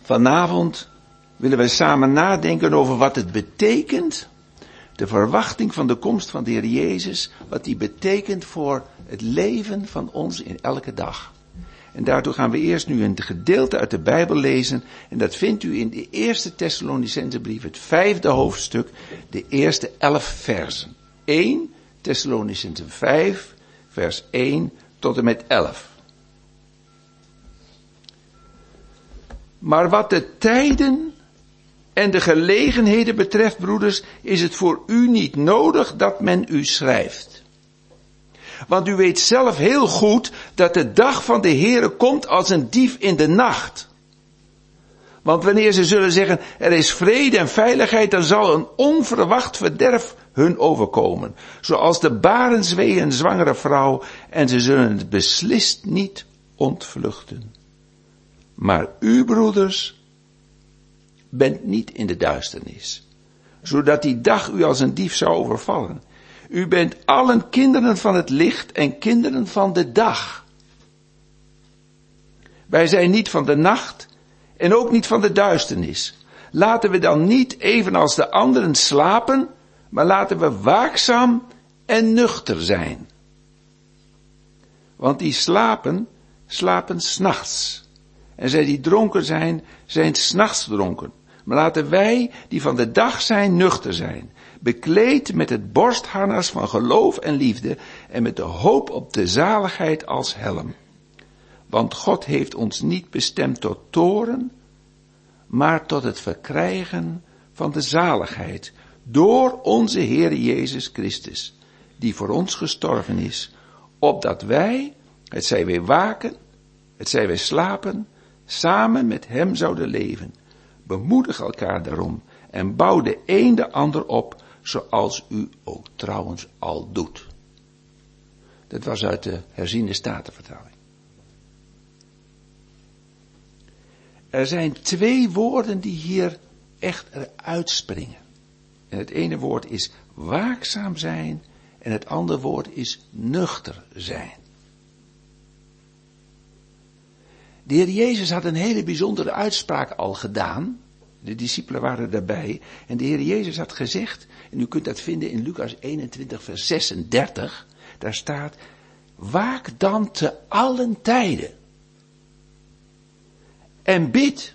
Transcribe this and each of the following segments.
Vanavond willen wij samen nadenken over wat het betekent, de verwachting van de komst van de Heer Jezus, wat die betekent voor het leven van ons in elke dag. En daartoe gaan we eerst nu een gedeelte uit de Bijbel lezen, en dat vindt u in de eerste Thessalonicensebrief, het 5e hoofdstuk, de eerste 11 versen. 1 Thessalonicense 5, vers 1 tot en met 11. Maar wat de tijden en de gelegenheden betreft, broeders, is het voor u niet nodig dat men u schrijft. Want u weet zelf heel goed dat de dag van de Heere komt als een dief in de nacht. Want wanneer ze zullen zeggen, er is vrede en veiligheid, dan zal een onverwacht verderf hun overkomen. Zoals de barenswee een zwangere vrouw, en ze zullen het beslist niet ontvluchten. Maar u, broeders, bent niet in de duisternis, zodat die dag u als een dief zou overvallen. U bent allen kinderen van het licht en kinderen van de dag. Wij zijn niet van de nacht en ook niet van de duisternis. Laten we dan niet evenals de anderen slapen, maar laten we waakzaam en nuchter zijn. Want die slapen 's nachts. En zij die dronken zijn 's nachts dronken. Maar laten wij, die van de dag zijn, nuchter zijn. Bekleed met het borstharnas van geloof en liefde en met de hoop op de zaligheid als helm. Want God heeft ons niet bestemd tot toorn, maar tot het verkrijgen van de zaligheid door onze Heer Jezus Christus, die voor ons gestorven is, opdat wij, het zij wij waken, het zij wij slapen, samen met hem zouden leven. Bemoedig elkaar daarom en bouw de een de ander op, zoals u ook trouwens al doet. Dat was uit de herziene statenvertaling. Er zijn 2 woorden die hier echt eruit springen. En het ene woord is waakzaam zijn en het andere woord is nuchter zijn. De Heer Jezus had een hele bijzondere uitspraak al gedaan. De discipelen waren daarbij. En de Heer Jezus had gezegd, en u kunt dat vinden in Lucas 21 vers 36. Daar staat, waak dan te allen tijden. En bid.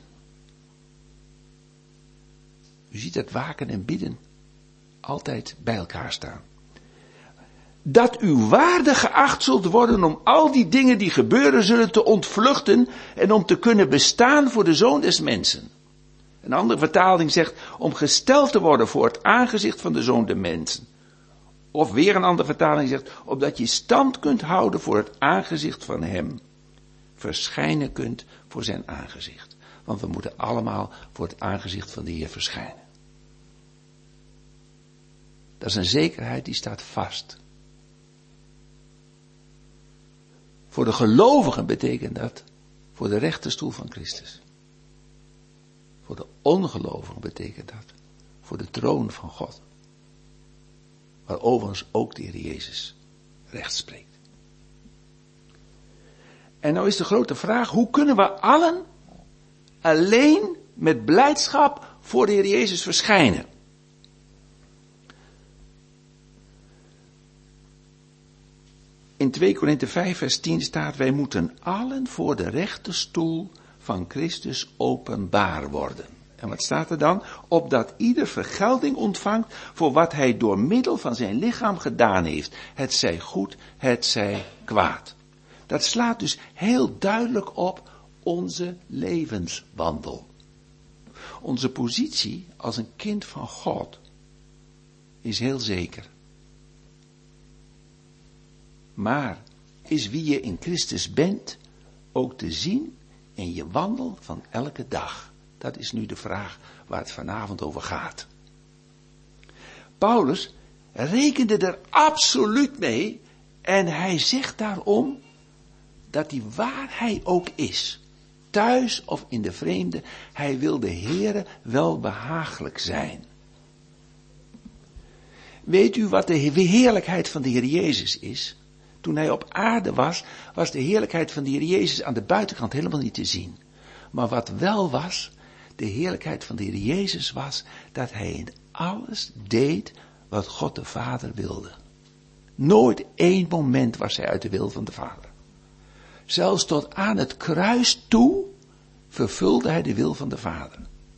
U ziet dat waken en bidden altijd bij elkaar staan. Dat u waardig geacht zult worden om al die dingen die gebeuren zullen te ontvluchten en om te kunnen bestaan voor de Zoon des Mensen. Een andere vertaling zegt om gesteld te worden voor het aangezicht van de Zoon des Mensen. Of weer een andere vertaling zegt opdat je stand kunt houden voor het aangezicht van Hem. Verschijnen kunt voor zijn aangezicht. Want we moeten allemaal voor het aangezicht van de Heer verschijnen. Dat is een zekerheid die staat vast. Voor de gelovigen betekent dat voor de rechterstoel van Christus. Voor de ongelovigen betekent dat voor de troon van God. Waar overigens ook de Heer Jezus recht spreekt. En nou is de grote vraag, hoe kunnen we allen alleen met blijdschap voor de Heer Jezus verschijnen? In 2 Korinthe 5 vers 10 staat, wij moeten allen voor de rechterstoel van Christus openbaar worden. En wat staat er dan? Opdat ieder vergelding ontvangt voor wat hij door middel van zijn lichaam gedaan heeft. Het zij goed, het zij kwaad. Dat slaat dus heel duidelijk op onze levenswandel. Onze positie als een kind van God is heel zeker. Maar is wie je in Christus bent ook te zien in je wandel van elke dag? Dat is nu de vraag waar het vanavond over gaat. Paulus rekende er absoluut mee en hij zegt daarom dat hij waar hij ook is, thuis of in de vreemde, hij wil de Heere wel behagelijk zijn. Weet u wat de heerlijkheid van de Heer Jezus is? Toen hij op aarde was de heerlijkheid van de Heer Jezus aan de buitenkant helemaal niet te zien. Maar wat wel was, de heerlijkheid van de Heer Jezus was dat hij in alles deed wat God de Vader wilde. Nooit één moment was hij uit de wil van de Vader. Zelfs tot aan het kruis toe vervulde hij de wil van de Vader.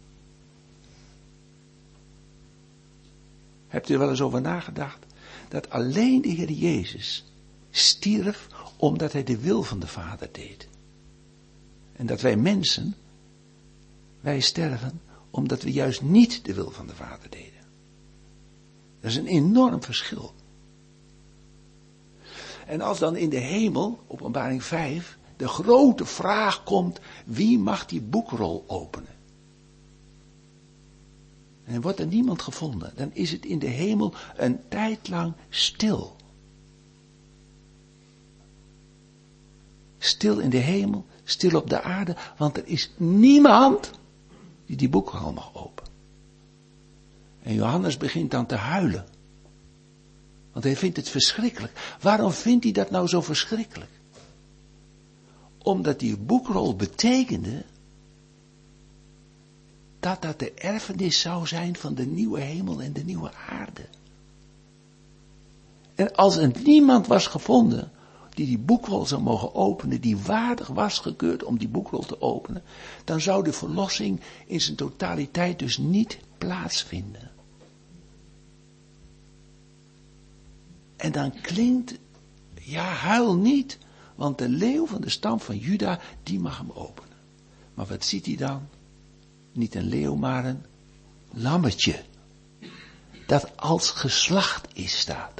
Hebt u er wel eens over nagedacht? Dat alleen de Heer Jezus stierf omdat hij de wil van de Vader deed. En dat wij mensen, wij sterven omdat we juist niet de wil van de Vader deden. Dat is een enorm verschil. En als dan in de hemel, Openbaring 5, de grote vraag komt, wie mag die boekrol openen? En wordt er niemand gevonden, dan is het in de hemel een tijd lang stil. Stil in de hemel, stil op de aarde, want er is niemand die boekrol mag openen. En Johannes begint dan te huilen. Want hij vindt het verschrikkelijk. Waarom vindt hij dat nou zo verschrikkelijk? Omdat die boekrol betekende dat dat de erfenis zou zijn van de nieuwe hemel en de nieuwe aarde. En als er niemand was gevonden die boekrol zou mogen openen, die waardig was gekeurd om die boekrol te openen, dan zou de verlossing in zijn totaliteit dus niet plaatsvinden. En dan klinkt, ja, huil niet, want de leeuw van de stam van Juda, die mag hem openen. Maar wat ziet hij dan? Niet een leeuw, maar een lammetje. Dat als geslacht is, staat er.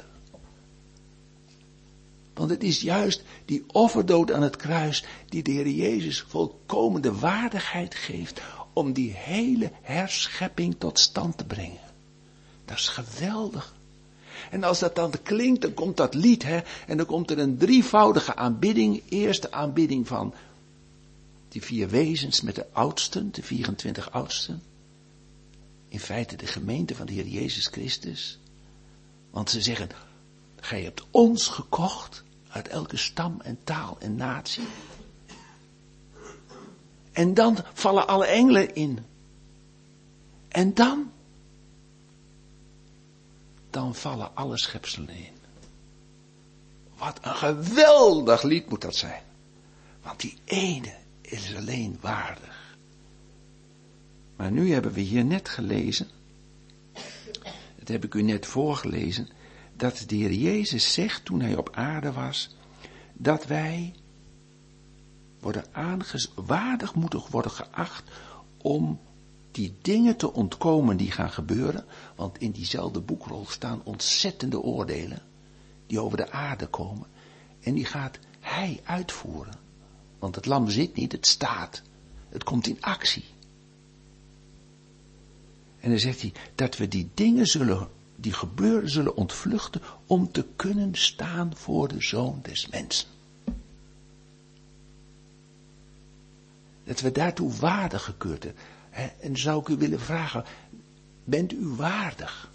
Want het is juist die offerdood aan het kruis die de Heer Jezus volkomende waardigheid geeft om die hele herschepping tot stand te brengen. Dat is geweldig. En als dat dan klinkt, dan komt dat lied, hè, en dan komt er een drievoudige aanbidding. Eerste aanbidding van die 4 wezens met de oudsten, de 24 oudsten. In feite de gemeente van de Heer Jezus Christus. Want ze zeggen, gij hebt ons gekocht uit elke stam en taal en natie. En dan vallen alle engelen in. En dan vallen alle schepselen in. Wat een geweldig lied moet dat zijn. Want die ene is alleen waardig. Maar nu hebben we hier net gelezen, dat heb ik u net voorgelezen, dat de Heer Jezus zegt toen hij op aarde was, dat wij waardig moeten worden geacht om die dingen te ontkomen die gaan gebeuren, want in diezelfde boekrol staan ontzettende oordelen die over de aarde komen en die gaat hij uitvoeren. Want het lam zit niet, het staat. Het komt in actie. En dan zegt hij dat we die dingen die gebeuren zullen ontvluchten om te kunnen staan voor de Zoon des Mensen. Dat we daartoe waardig gekeurd hebben. En zou ik u willen vragen, bent u waardig?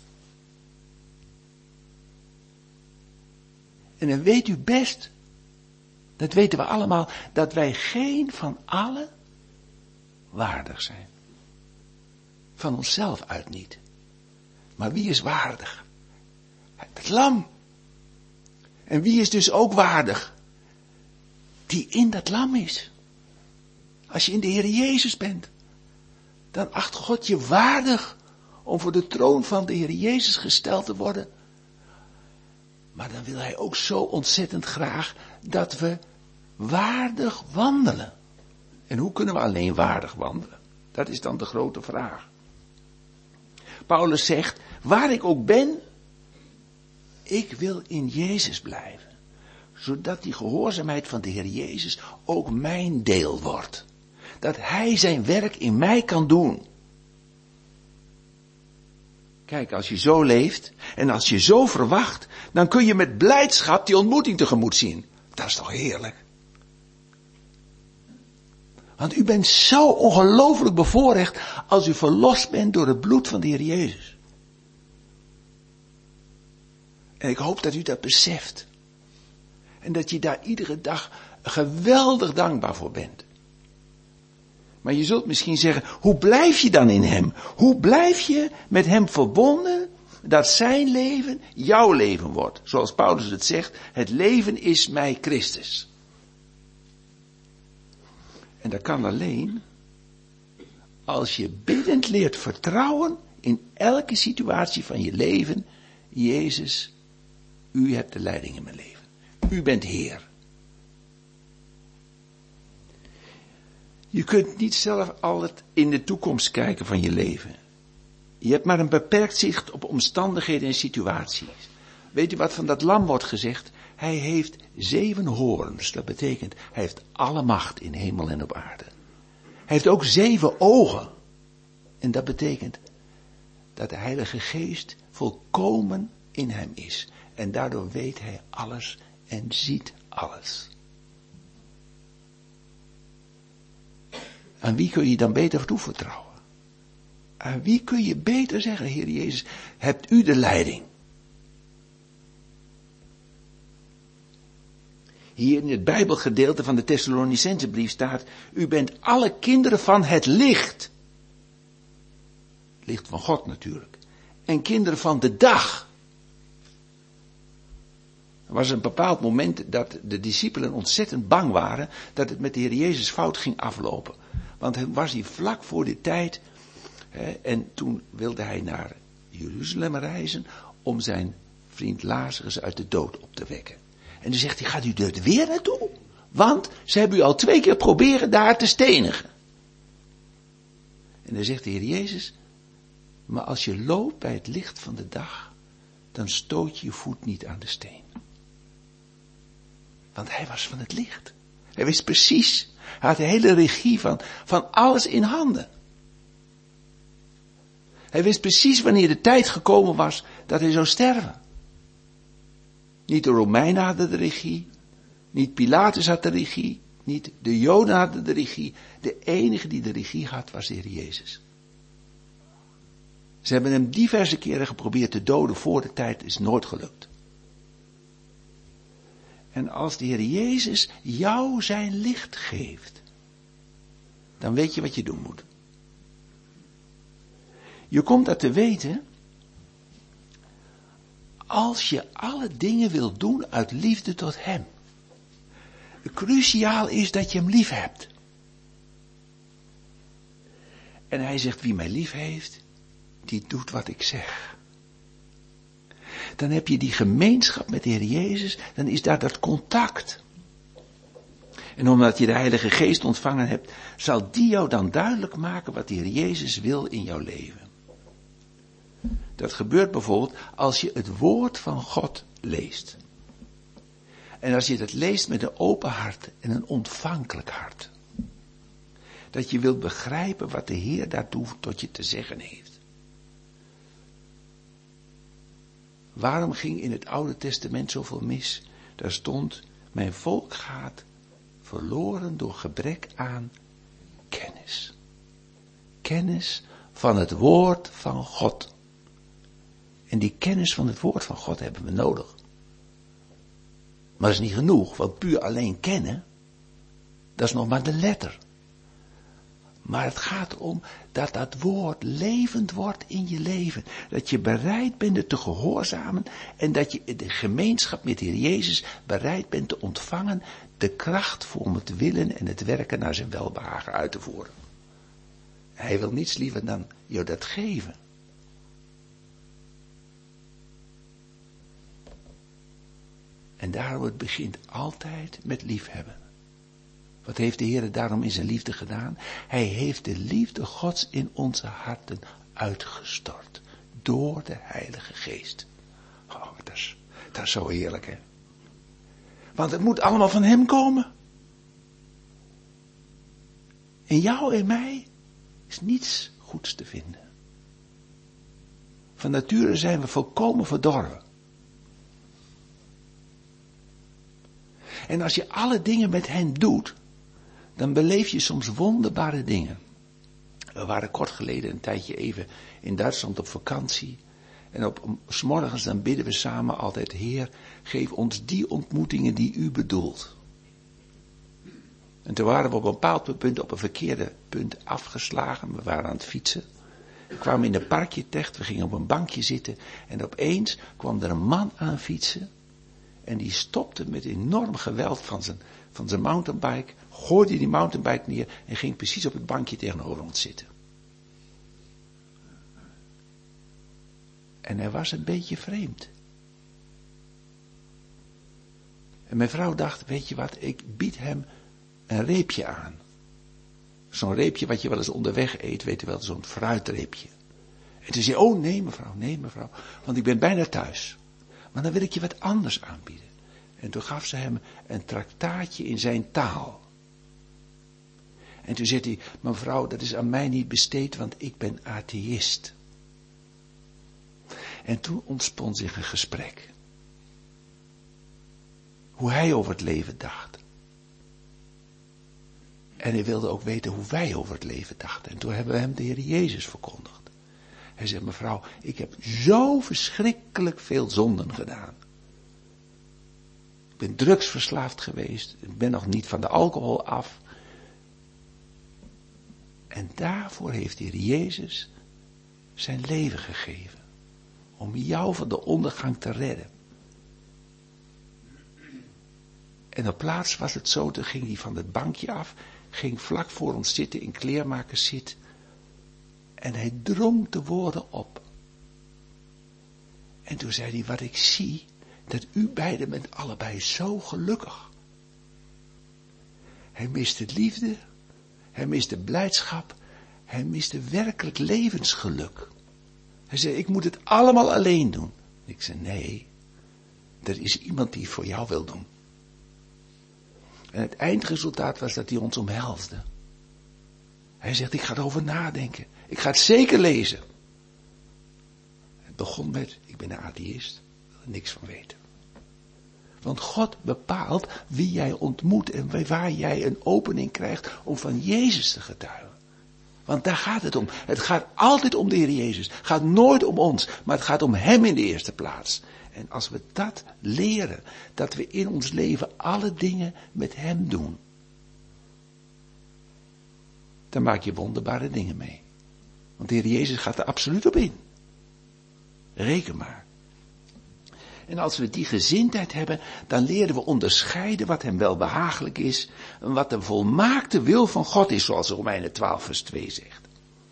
En dan weet u best, dat weten we allemaal, dat wij geen van allen waardig zijn. Van onszelf uit niet. Maar wie is waardig? Het lam. En wie is dus ook waardig? Die in dat lam is. Als je in de Heer Jezus bent, dan acht God je waardig om voor de troon van de Heer Jezus gesteld te worden. Maar dan wil hij ook zo ontzettend graag dat we waardig wandelen. En hoe kunnen we alleen waardig wandelen? Dat is dan de grote vraag. Paulus zegt, waar ik ook ben, ik wil in Jezus blijven. Zodat die gehoorzaamheid van de Heer Jezus ook mijn deel wordt. Dat hij zijn werk in mij kan doen. Kijk, als je zo leeft en als je zo verwacht, dan kun je met blijdschap die ontmoeting tegemoet zien. Dat is toch heerlijk? Want u bent zo ongelooflijk bevoorrecht als u verlost bent door het bloed van de Heer Jezus. En ik hoop dat u dat beseft. En dat je daar iedere dag geweldig dankbaar voor bent. Maar je zult misschien zeggen, hoe blijf je dan in hem? Hoe blijf je met hem verbonden dat zijn leven jouw leven wordt? Zoals Paulus het zegt, het leven is mij Christus. En dat kan alleen als je biddend leert vertrouwen in elke situatie van je leven. Jezus, u hebt de leiding in mijn leven. U bent Heer. Je kunt niet zelf altijd in de toekomst kijken van je leven. Je hebt maar een beperkt zicht op omstandigheden en situaties. Weet u wat van dat lam wordt gezegd? Hij heeft 7 hoorns. Dat betekent, hij heeft alle macht in hemel en op aarde. Hij heeft ook 7 ogen. En dat betekent dat de Heilige Geest volkomen in hem is. En daardoor weet hij alles en ziet alles. Aan wie kun je dan beter toevertrouwen? Aan wie kun je beter zeggen, Heer Jezus, hebt u de leiding? Hier in het Bijbelgedeelte van de Thessalonicensebrief staat, u bent alle kinderen van het licht. Licht van God natuurlijk. En kinderen van de dag. Er was een bepaald moment dat de discipelen ontzettend bang waren dat het met de Heer Jezus fout ging aflopen. Want hij was hier vlak voor die tijd. En toen wilde hij naar Jeruzalem reizen om zijn vriend Lazarus uit de dood op te wekken. En dan zegt hij, gaat u er weer naartoe? Want ze hebben u al 2 keer proberen daar te stenigen. En dan zegt de Heer Jezus, maar als je loopt bij het licht van de dag, dan stoot je je voet niet aan de steen. Want hij was van het licht. Hij wist precies, hij had de hele regie van alles in handen. Hij wist precies wanneer de tijd gekomen was dat hij zou sterven. Niet de Romeinen hadden de regie, niet Pilatus had de regie, niet de Joden hadden de regie. De enige die de regie had was de Heer Jezus. Ze hebben hem diverse keren geprobeerd te doden voor de tijd, is nooit gelukt. En als de Heer Jezus jou zijn licht geeft, dan weet je wat je doen moet. Je komt dat te weten als je alle dingen wilt doen uit liefde tot hem. Cruciaal is dat je hem lief hebt. En hij zegt, wie mij lief heeft, die doet wat ik zeg. Dan heb je die gemeenschap met de Heer Jezus, dan is daar dat contact. En omdat je de Heilige Geest ontvangen hebt, zal die jou dan duidelijk maken wat de Heer Jezus wil in jouw leven. Dat gebeurt bijvoorbeeld als je het woord van God leest. En als je dat leest met een open hart en een ontvankelijk hart. Dat je wilt begrijpen wat de Heer daartoe tot je te zeggen heeft. Waarom ging in het Oude Testament zoveel mis? Daar stond, mijn volk gaat verloren door gebrek aan kennis. Kennis van het woord van God. En die kennis van het woord van God hebben we nodig. Maar dat is niet genoeg, want puur alleen kennen, dat is nog maar de letter. Maar het gaat erom dat dat woord levend wordt in je leven. Dat je bereid bent het te gehoorzamen en dat je in de gemeenschap met de Heer Jezus bereid bent te ontvangen de kracht voor om het willen en het werken naar zijn welbehagen uit te voeren. Hij wil niets liever dan je dat geven. En daarom het begint altijd met liefhebben. Wat heeft de Heer daarom in zijn liefde gedaan? Hij heeft de liefde Gods in onze harten uitgestort. Door de Heilige Geest. Oh, dat is zo heerlijk, hè. Want het moet allemaal van hem komen. In jou en mij is niets goeds te vinden. Van nature zijn we volkomen verdorven. En als je alle dingen met hen doet, dan beleef je soms wonderbare dingen. We waren kort geleden een tijdje even in Duitsland op vakantie. En 's morgens dan bidden we samen altijd, Heer, geef ons die ontmoetingen die u bedoelt. En toen waren we op een bepaald punt op een verkeerde punt afgeslagen. We waren aan het fietsen. We kwamen in een parkje terecht, we gingen op een bankje zitten. En opeens kwam er een man aan fietsen. En die stopte met enorm geweld van zijn mountainbike. Gooide die mountainbike neer en ging precies op het bankje tegenover ons zitten. En hij was een beetje vreemd. En mijn vrouw dacht, weet je wat, ik bied hem een reepje aan. Zo'n reepje wat je wel eens onderweg eet, weet je wel, zo'n fruitreepje. En toen zei hij, oh nee mevrouw, want ik ben bijna thuis. Maar dan wil ik je wat anders aanbieden. En toen gaf ze hem een traktaatje in zijn taal. En toen zei hij, mevrouw, dat is aan mij niet besteed, want ik ben atheïst. En toen ontspon zich een gesprek. Hoe hij over het leven dacht. En hij wilde ook weten hoe wij over het leven dachten. En toen hebben we hem de Heer Jezus verkondigd. Hij zegt, mevrouw, ik heb zo verschrikkelijk veel zonden gedaan. Ik ben drugsverslaafd geweest. Ik ben nog niet van de alcohol af. En daarvoor heeft de Heer Jezus zijn leven gegeven. Om jou van de ondergang te redden. En op plaats was het zo, toen ging hij van het bankje af, ging vlak voor ons zitten in kleermakerszit. En hij drong de woorden op. En toen zei hij, wat ik zie, dat u beiden bent allebei zo gelukkig. Hij miste liefde, hij miste blijdschap, hij miste werkelijk levensgeluk. Hij zei, ik moet het allemaal alleen doen. Ik zei, nee, er is iemand die het voor jou wil doen. En het eindresultaat was dat hij ons omhelsde. Hij zegt, ik ga erover nadenken. Ik ga het zeker lezen. Het begon met, ik ben een atheïst. Ik wil er niks van weten. Want God bepaalt wie jij ontmoet en waar jij een opening krijgt om van Jezus te getuigen. Want daar gaat het om. Het gaat altijd om de Heer Jezus. Het gaat nooit om ons, maar het gaat om Hem in de eerste plaats. En als we dat leren, dat we in ons leven alle dingen met Hem doen, dan maak je wonderbare dingen mee. Want de Heer Jezus gaat er absoluut op in. Reken maar. En als we die gezindheid hebben, dan leren we onderscheiden wat Hem wel behagelijk is en wat de volmaakte wil van God is, zoals Romeinen 12 vers 2 zegt.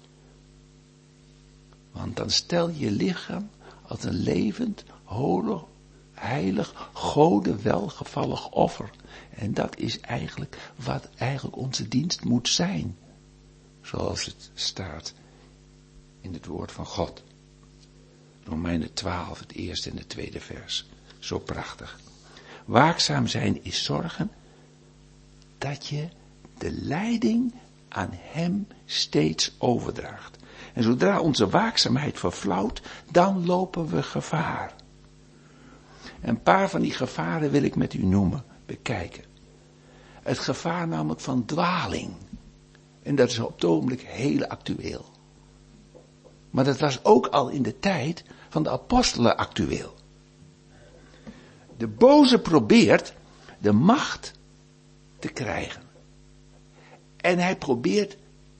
Want dan stel je lichaam als een levend, heilig, Gode welgevallig offer. En dat is eigenlijk wat eigenlijk onze dienst moet zijn. Zoals het staat in het woord van God. Romeinen 12, het eerste en het tweede vers. Zo prachtig. Waakzaam zijn is zorgen dat je de leiding aan Hem steeds overdraagt. En zodra onze waakzaamheid verflauwt, dan lopen we gevaar. Een paar van die gevaren wil ik met u noemen, bekijken. Het gevaar namelijk van dwaling. En dat is op het ogenblik heel actueel. Maar dat was ook al in de tijd van de apostelen actueel. De boze probeert de macht te krijgen. En hij probeert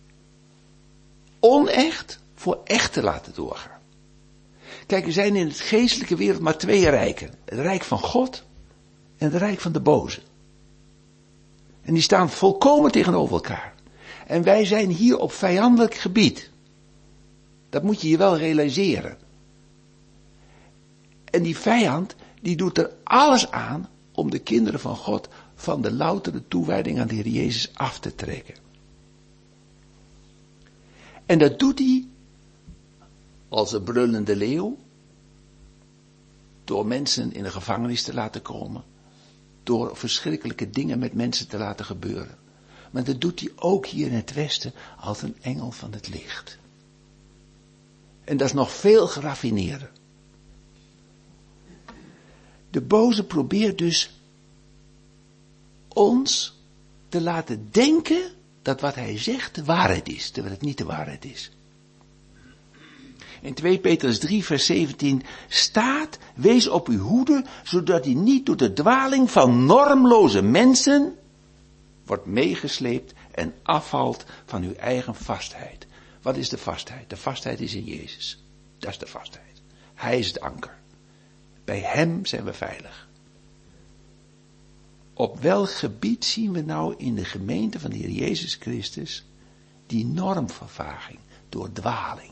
onecht voor echt te laten doorgaan. Kijk, er zijn in het geestelijke wereld maar twee rijken. Het rijk van God en het rijk van de boze. En die staan volkomen tegenover elkaar. En wij zijn hier op vijandelijk gebied. Dat moet je je wel realiseren. En die vijand, die doet er alles aan om de kinderen van God van de loutere toewijding aan de Heer Jezus af te trekken. En dat doet hij als een brullende leeuw, door mensen in de gevangenis te laten komen, door verschrikkelijke dingen met mensen te laten gebeuren. Maar dat doet hij ook hier in het Westen als een engel van het licht. En dat is nog veel geraffineerder. De boze probeert dus ons te laten denken dat wat hij zegt de waarheid is, terwijl het niet de waarheid is. In 2 Petrus 3 vers 17 staat, wees op uw hoede, zodat u niet door de dwaling van normloze mensen wordt meegesleept en afvalt van uw eigen vastheid. Wat is de vastheid? De vastheid is in Jezus. Dat is de vastheid. Hij is het anker. Bij hem zijn we veilig. Op welk gebied zien we nou in de gemeente van de Heer Jezus Christus die normvervaging door dwaling?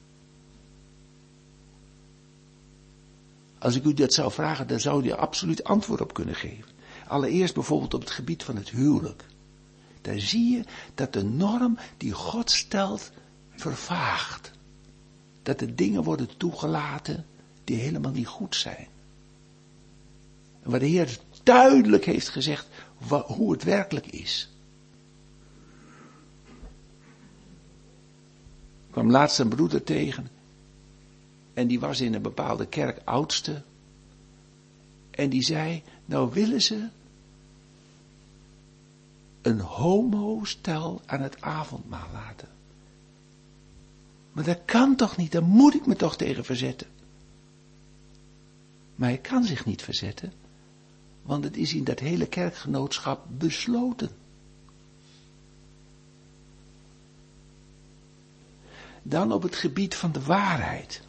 Als ik u dat zou vragen, dan zou u er absoluut antwoord op kunnen geven. Allereerst bijvoorbeeld op het gebied van het huwelijk. Daar zie je dat de norm die God stelt vervaagt. Dat er dingen worden toegelaten die helemaal niet goed zijn. En waar de Heer duidelijk heeft gezegd hoe het werkelijk is. Ik kwam laatst een broeder tegen. En die was in een bepaalde kerk oudste. En die zei, nou willen ze een homostel aan het avondmaal laten. Maar dat kan toch niet, daar moet ik me toch tegen verzetten. Maar hij kan zich niet verzetten, want het is in dat hele kerkgenootschap besloten. Dan op het gebied van de waarheid.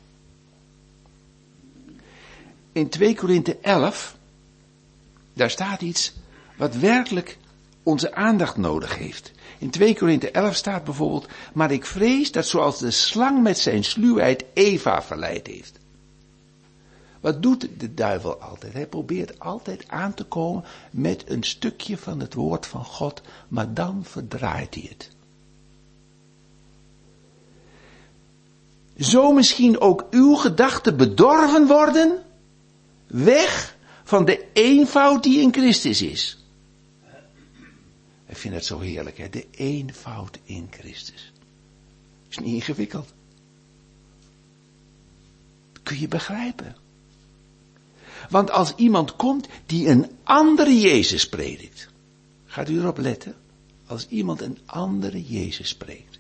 In 2 Korinthe 11, daar staat iets wat werkelijk onze aandacht nodig heeft. In 2 Korinthe 11 staat bijvoorbeeld, maar ik vrees dat zoals de slang met zijn sluwheid Eva verleid heeft. Wat doet de duivel altijd? Hij probeert altijd aan te komen met een stukje van het woord van God, maar dan verdraait hij het. Zo misschien ook uw gedachten bedorven worden, weg van de eenvoud die in Christus is. Ik vind het zo heerlijk, hè? De eenvoud in Christus. Is niet ingewikkeld. Dat kun je begrijpen. Want als iemand komt die een andere Jezus predikt. Gaat u erop letten? Als iemand een andere Jezus preekt.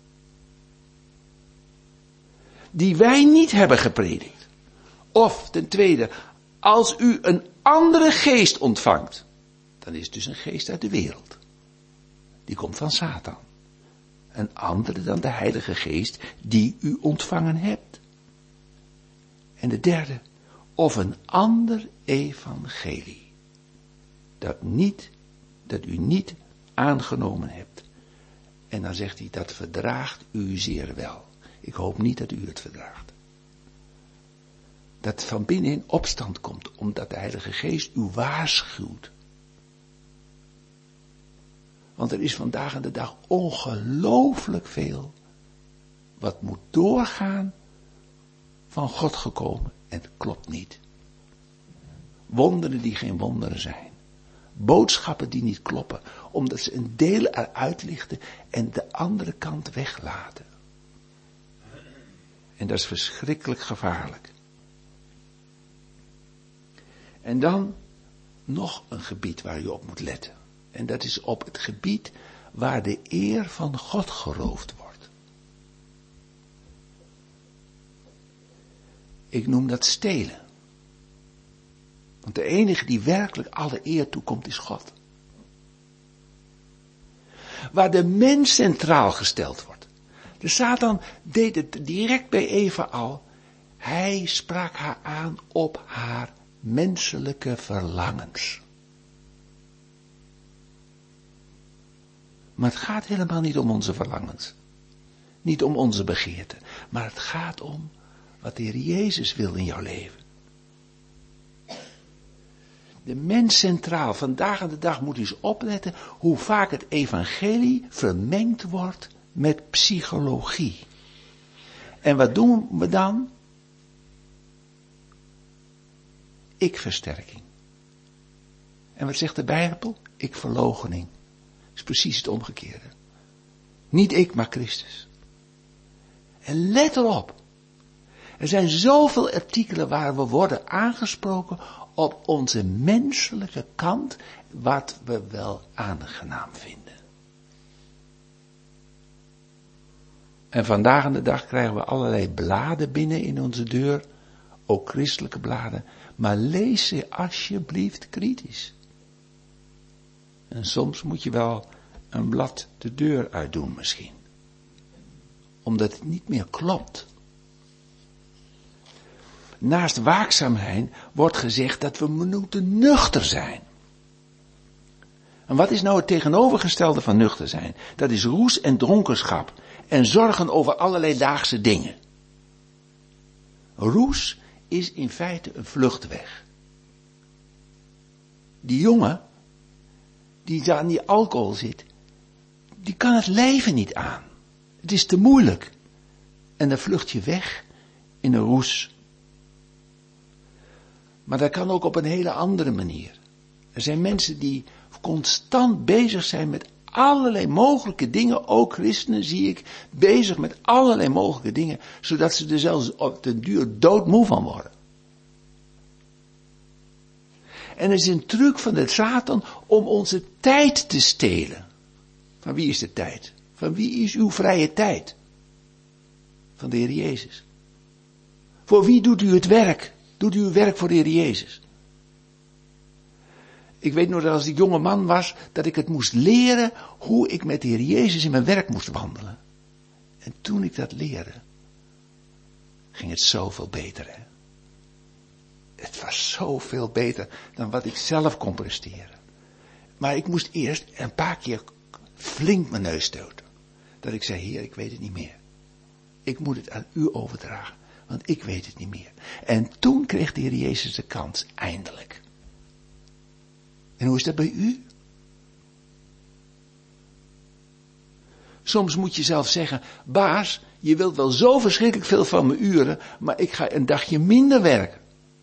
Die wij niet hebben gepredikt. Of ten tweede, als u een andere geest ontvangt. Dan is het dus een geest uit de wereld. Die komt van Satan. Een andere dan de Heilige Geest die u ontvangen hebt. En de derde, of een ander evangelie. Dat u niet aangenomen hebt. En dan zegt hij, dat verdraagt u zeer wel. Ik hoop niet dat u het verdraagt. Dat van binnen in opstand komt, omdat de Heilige Geest u waarschuwt. Want er is vandaag aan de dag ongelooflijk veel wat moet doorgaan van God gekomen en het klopt niet. Wonderen die geen wonderen zijn. Boodschappen die niet kloppen, omdat ze een deel eruit lichten en de andere kant weglaten. En dat is verschrikkelijk gevaarlijk. En dan nog een gebied waar u op moet letten. En dat is op het gebied waar de eer van God geroofd wordt. Ik noem dat stelen. Want de enige die werkelijk alle eer toekomt is God. Waar de mens centraal gesteld wordt. De Satan deed het direct bij Eva al. Hij sprak haar aan op haar menselijke verlangens. Maar het gaat helemaal niet om onze verlangens. Niet om onze begeerten. Maar het gaat om wat de Heer Jezus wil in jouw leven. De mens centraal. Vandaag aan de dag moet u eens opletten hoe vaak het evangelie vermengd wordt met psychologie. En wat doen we dan? Ik-versterking. En wat zegt de Bijbel? Ik-verloochening. Is precies het omgekeerde. Niet ik, maar Christus. En let erop. Er zijn zoveel artikelen waar we worden aangesproken op onze menselijke kant, wat we wel aangenaam vinden. En vandaag aan de dag krijgen we allerlei bladen binnen in onze deur, ook christelijke bladen, maar lees ze alsjeblieft kritisch. En soms moet je wel een blad de deur uitdoen misschien. Omdat het niet meer klopt. Naast waakzaamheid wordt gezegd dat we moeten nuchter zijn. En wat is nou het tegenovergestelde van nuchter zijn? Dat is roes en dronkenschap en zorgen over allerlei daagse dingen. Roes is in feite een vluchtweg. Die jongen, die aan die alcohol zit, die kan het leven niet aan. Het is te moeilijk. En dan vlucht je weg in een roes. Maar dat kan ook op een hele andere manier. Er zijn mensen die constant bezig zijn met allerlei mogelijke dingen. Ook christenen zie ik bezig met allerlei mogelijke dingen. Zodat ze er zelfs op den duur doodmoe van worden. En het is een truc van de Satan om onze tijd te stelen. Van wie is de tijd? Van wie is uw vrije tijd? Van de Heer Jezus. Voor wie doet u het werk? Doet u uw werk voor de Heer Jezus? Ik weet nog dat als ik jonge man was, dat ik het moest leren hoe ik met de Heer Jezus in mijn werk moest wandelen. En toen ik dat leerde, ging het zoveel beter. Hè? Het was zoveel beter dan wat ik zelf kon presteren. Maar ik moest eerst een paar keer flink mijn neus stoten. Dat ik zei, Heer, ik weet het niet meer. Ik moet het aan u overdragen, want ik weet het niet meer. En toen kreeg de Heer Jezus de kans, eindelijk. En hoe is dat bij u? Soms moet je zelf zeggen, baas, je wilt wel zo verschrikkelijk veel van mijn uren, maar ik ga een dagje minder werken.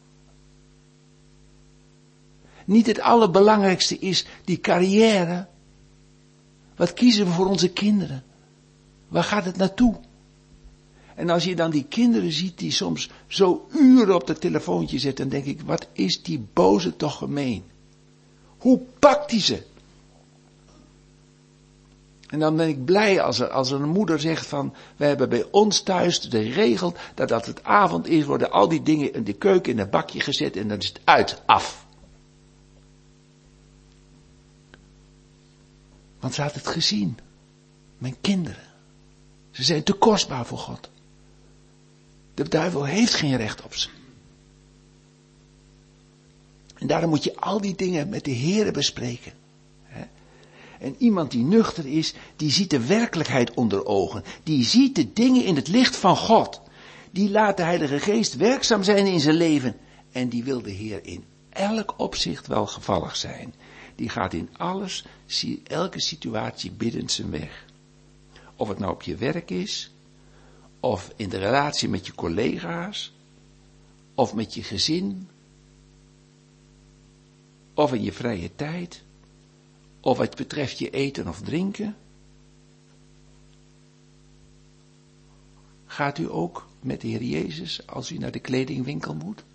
Niet het allerbelangrijkste is die carrière. Wat kiezen we voor onze kinderen? Waar gaat het naartoe? En als je dan die kinderen ziet die soms zo uren op dat telefoontje zitten, dan denk ik, wat is die boze toch gemeen? Hoe pakt hij ze? En dan ben ik blij als er een moeder zegt van, we hebben bij ons thuis de regel dat als het avond is, worden al die dingen in de keuken in een bakje gezet en dan is het uit, af. Want ze had het gezien. Mijn kinderen. Ze zijn te kostbaar voor God. De duivel heeft geen recht op ze. En daarom moet je al die dingen met de Heere bespreken. En iemand die nuchter is, die ziet de werkelijkheid onder ogen. Die ziet de dingen in het licht van God. Die laat de Heilige Geest werkzaam zijn in zijn leven. En die wil de Heer in elk opzicht welgevallig zijn. Die gaat in alles, elke situatie biddend zijn weg. Of het nou op je werk is, of in de relatie met je collega's, of met je gezin, of in je vrije tijd, of wat betreft je eten of drinken. Gaat u ook met de Heer Jezus als u naar de kledingwinkel moet?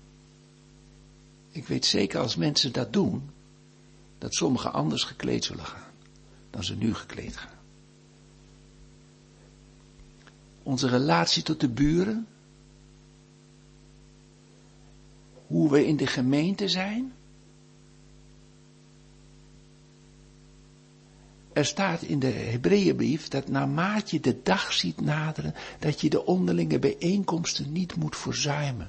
Ik weet zeker als mensen dat doen, dat sommigen anders gekleed zullen gaan dan ze nu gekleed gaan. Onze relatie tot de buren. Hoe we in de gemeente zijn. Er staat in de Hebreeënbrief dat naarmate je de dag ziet naderen, dat je de onderlinge bijeenkomsten niet moet verzuimen.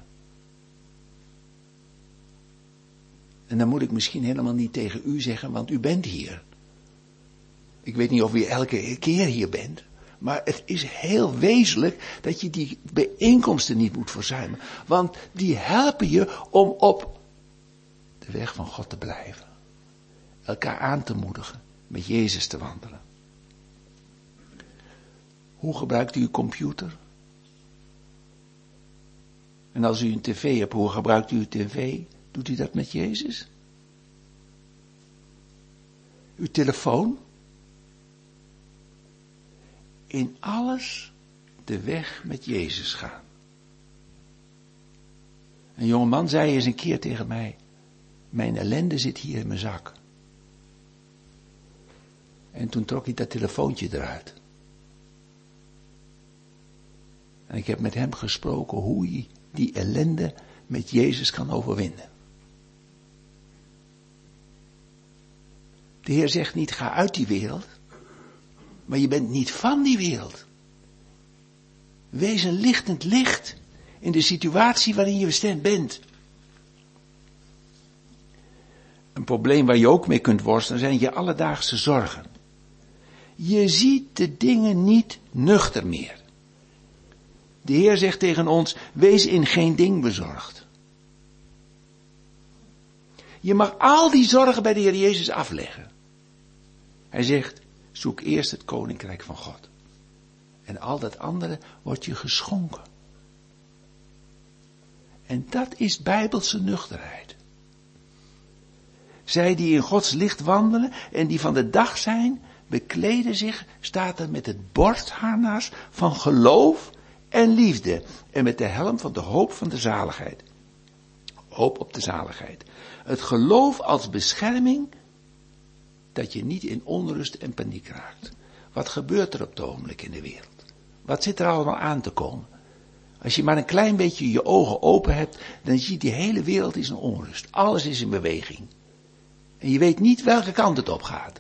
En dan moet ik misschien helemaal niet tegen u zeggen, want u bent hier. Ik weet niet of u elke keer hier bent. Maar het is heel wezenlijk dat je die bijeenkomsten niet moet verzuimen. Want die helpen je om op de weg van God te blijven. Elkaar aan te moedigen. Met Jezus te wandelen. Hoe gebruikt u uw computer? En als u een tv hebt, hoe gebruikt u uw tv? Doet u dat met Jezus? Uw telefoon? In alles de weg met Jezus gaan. Een jongeman zei eens een keer tegen mij, mijn ellende zit hier in mijn zak. En toen trok hij dat telefoontje eruit. En ik heb met hem gesproken hoe hij die ellende met Jezus kan overwinnen. De Heer zegt niet, ga uit die wereld. Maar je bent niet van die wereld. Wees een lichtend licht in de situatie waarin je bestemd bent. Een probleem waar je ook mee kunt worstelen zijn je alledaagse zorgen. Je ziet de dingen niet nuchter meer. De Heer zegt tegen ons, wees in geen ding bezorgd. Je mag al die zorgen bij de Heer Jezus afleggen. Hij zegt, zoek eerst het koninkrijk van God. En al dat andere wordt je geschonken. En dat is bijbelse nuchterheid. Zij die in Gods licht wandelen en die van de dag zijn, bekleden zich, staat er, met het borstharnas van geloof en liefde. En met de helm van de hoop van de zaligheid. Hoop op de zaligheid. Het geloof als bescherming, dat je niet in onrust en paniek raakt. Wat gebeurt er op het ogenblik in de wereld? Wat zit er allemaal aan te komen? Als je maar een klein beetje je ogen open hebt, dan zie je die hele wereld is in onrust. Alles is in beweging. En je weet niet welke kant het op gaat.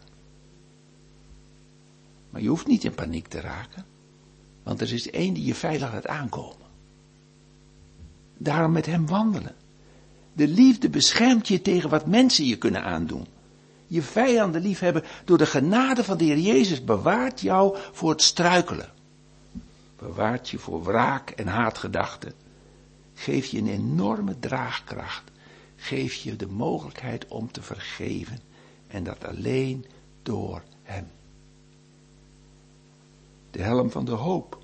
Maar je hoeft niet in paniek te raken. Want er is één die je veilig laat aankomen. Daarom met hem wandelen. De liefde beschermt je tegen wat mensen je kunnen aandoen. Je vijanden liefhebben door de genade van de Heer Jezus bewaart jou voor het struikelen. Bewaart je voor wraak en haatgedachten. Geeft je een enorme draagkracht. Geeft je de mogelijkheid om te vergeven. En dat alleen door hem. De helm van de hoop.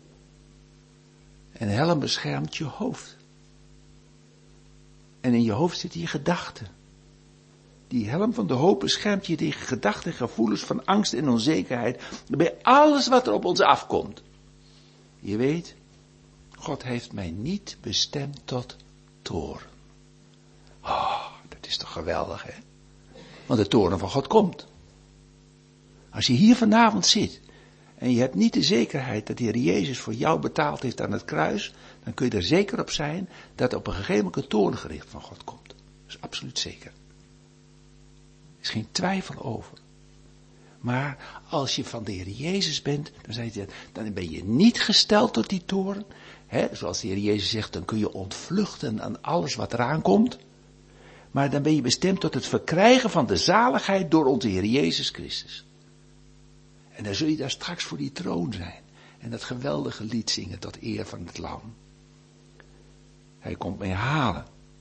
En helm beschermt je hoofd. En in je hoofd zitten je gedachten. Die helm van de hoop beschermt je tegen gedachten en gevoelens van angst en onzekerheid. Bij alles wat er op ons afkomt. Je weet, God heeft mij niet bestemd tot toorn. Oh, dat is toch geweldig, hè? Want de toorn van God komt. Als je hier vanavond zit en je hebt niet de zekerheid dat de Heer Jezus voor jou betaald heeft aan het kruis, dan kun je er zeker op zijn dat op een gegeven moment een toorngericht van God komt. Dat is absoluut zeker. Er is geen twijfel over. Maar als je van de Heer Jezus bent, dan ben je niet gesteld tot die toorn. Zoals de Heer Jezus zegt, dan kun je ontvluchten aan alles wat eraan komt. Maar dan ben je bestemd tot het verkrijgen van de zaligheid door onze Heer Jezus Christus. En dan zul je daar straks voor die troon zijn. En dat geweldige lied zingen tot eer van het Lam. Hij komt mij halen.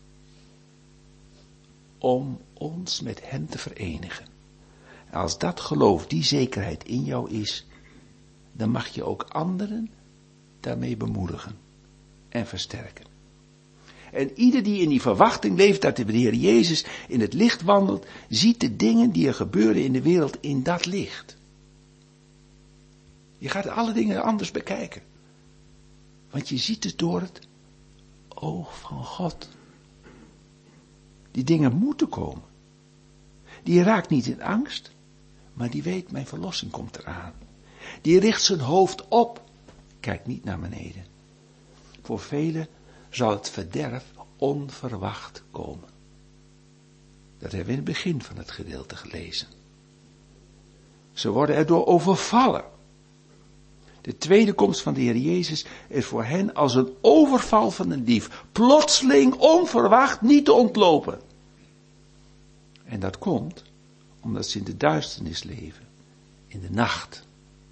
Om ons met hem te verenigen. En als dat geloof, die zekerheid in jou is, dan mag je ook anderen daarmee bemoedigen en versterken. En ieder die in die verwachting leeft dat de Heer Jezus in het licht wandelt, ziet de dingen die er gebeuren in de wereld in dat licht. Je gaat alle dingen anders bekijken. Want je ziet het door het oog van God. Die dingen moeten komen. Die raakt niet in angst, maar die weet, mijn verlossing komt eraan. Die richt zijn hoofd op, kijkt niet naar beneden. Voor velen zal het verderf onverwacht komen. Dat hebben we in het begin van het gedeelte gelezen. Ze worden erdoor overvallen. De tweede komst van de Heer Jezus is voor hen als een overval van een dief. Plotseling, onverwacht, niet te ontlopen. En dat komt omdat ze in de duisternis leven. In de nacht.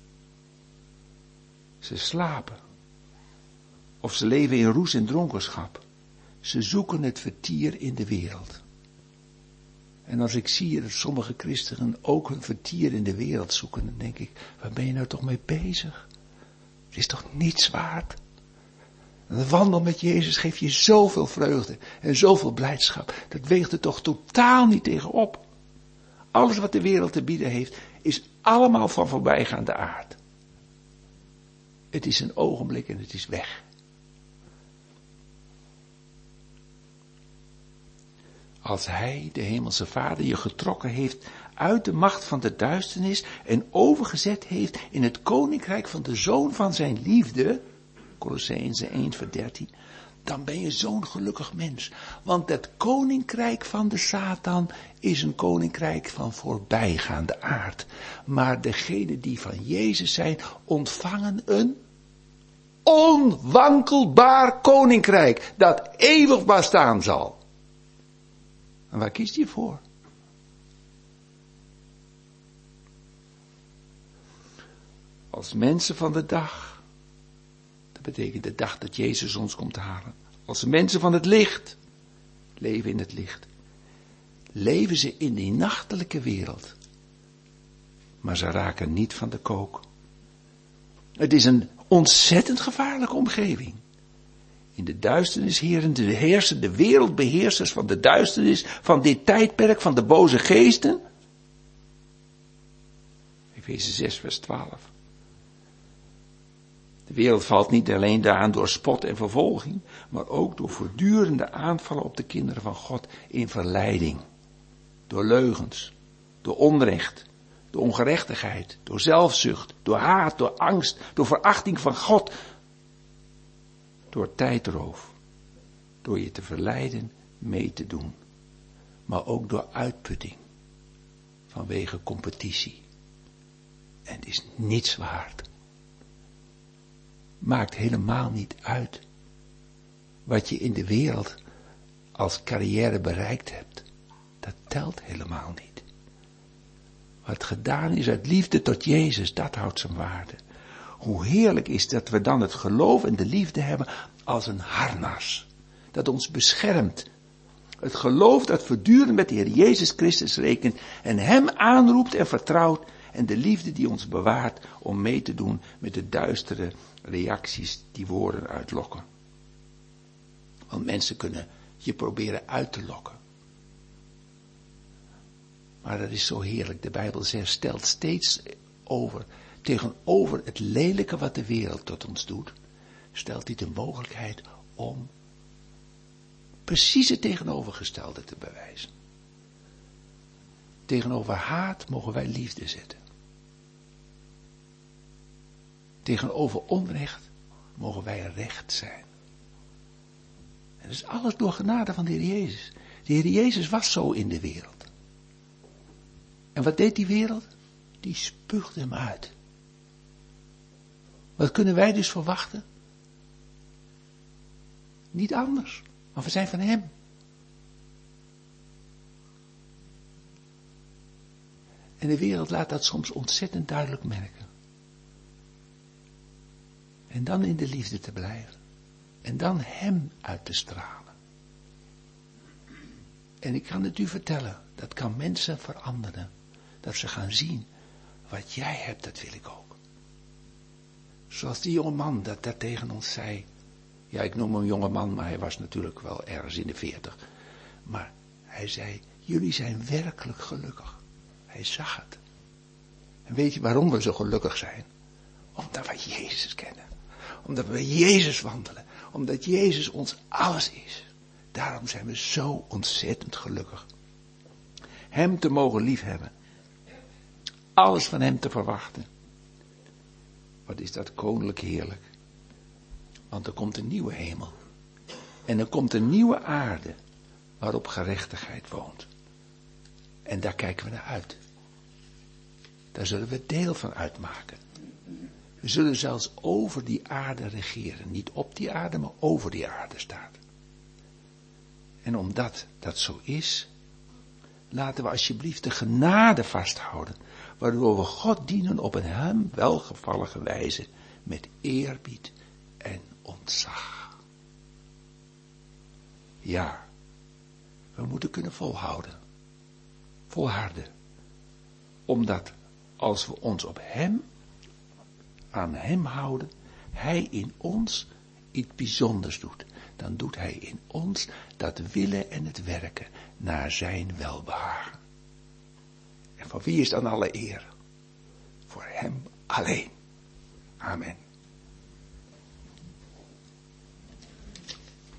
Ze slapen. Of ze leven in roes en dronkenschap. Ze zoeken het vertier in de wereld. En als ik zie dat sommige christenen ook hun vertier in de wereld zoeken, dan denk ik, waar ben je nou toch mee bezig? Het is toch niets waard? De wandel met Jezus geeft je zoveel vreugde en zoveel blijdschap. Dat weegt er toch totaal niet tegenop. Alles wat de wereld te bieden heeft, is allemaal van voorbijgaande aard. Het is een ogenblik en het is weg. Als Hij, de Hemelse Vader, je getrokken heeft uit de macht van de duisternis en overgezet heeft in het koninkrijk van de Zoon van zijn liefde, Kolossenzen 1 vers 13, dan ben je zo'n gelukkig mens. Want het koninkrijk van de Satan is een koninkrijk van voorbijgaande aard. Maar degenen die van Jezus zijn, ontvangen een onwankelbaar koninkrijk. Dat eeuwig bestaan zal. En waar kiest je voor? Als mensen van de dag. Dat betekent de dag dat Jezus ons komt halen. Als mensen van het licht. Leven in het licht. Leven ze in die nachtelijke wereld. Maar ze raken niet van de kook. Het is een ontzettend gevaarlijke omgeving. In de duisternis heersen de wereldbeheersers van de duisternis, van dit tijdperk, van de boze geesten. Efeze 6 vers 12. De wereld valt niet alleen daaraan door spot en vervolging, maar ook door voortdurende aanvallen op de kinderen van God in verleiding. Door leugens, door onrecht, door ongerechtigheid, door zelfzucht, door haat, door angst, door verachting van God. Door tijdroof, door je te verleiden mee te doen, maar ook door uitputting, vanwege competitie. En het is niets waard. Maakt helemaal niet uit wat je in de wereld als carrière bereikt hebt. Dat telt helemaal niet. Wat gedaan is uit liefde tot Jezus, dat houdt zijn waarde. Hoe heerlijk is dat we dan het geloof en de liefde hebben als een harnas. Dat ons beschermt. Het geloof dat voortdurend met de Heer Jezus Christus rekent en Hem aanroept en vertrouwt. En de liefde die ons bewaart om mee te doen met de duistere reacties die woorden uitlokken. Want mensen kunnen je proberen uit te lokken. Maar dat is zo heerlijk. De Bijbel stelt steeds tegenover het lelijke wat de wereld tot ons doet, stelt hij de mogelijkheid om precies het tegenovergestelde te bewijzen. Tegenover haat mogen wij liefde zetten. Tegenover onrecht mogen wij recht zijn. En dat is alles door genade van de Heer Jezus. De Heer Jezus was zo in de wereld. En wat deed die wereld? Die spuugde hem uit. Wat kunnen wij dus verwachten? Niet anders, maar we zijn van Hem. En de wereld laat dat soms ontzettend duidelijk merken. En dan in de liefde te blijven. En dan Hem uit te stralen. En ik kan het u vertellen, dat kan mensen veranderen. Dat ze gaan zien, wat jij hebt, dat wil ik ook. Zoals die jonge man dat tegen ons zei. Ja, ik noem hem jonge man, maar hij was natuurlijk wel ergens in de 40. Maar hij zei, jullie zijn werkelijk gelukkig. Hij zag het. En weet je waarom we zo gelukkig zijn? Omdat we Jezus kennen. Omdat we bij Jezus wandelen. Omdat Jezus ons alles is. Daarom zijn we zo ontzettend gelukkig. Hem te mogen liefhebben. Alles van Hem te verwachten. Wat is dat koninklijk heerlijk. Want er komt een nieuwe hemel. En er komt een nieuwe aarde. Waarop gerechtigheid woont. En daar kijken we naar uit. Daar zullen we deel van uitmaken. We zullen zelfs over die aarde regeren. Niet op die aarde, maar over die aarde staat. En omdat dat zo is, laten we alsjeblieft de genade vasthouden. Waardoor we God dienen op een Hem welgevallige wijze. Met eerbied en ontzag. Ja, we moeten kunnen volhouden. Volharden. Omdat als we ons op Hem, aan Hem houden, Hij in ons iets bijzonders doet. Dan doet Hij in ons dat willen en het werken naar zijn welbehagen. En van wie is dan alle eer? Voor Hem alleen. Amen.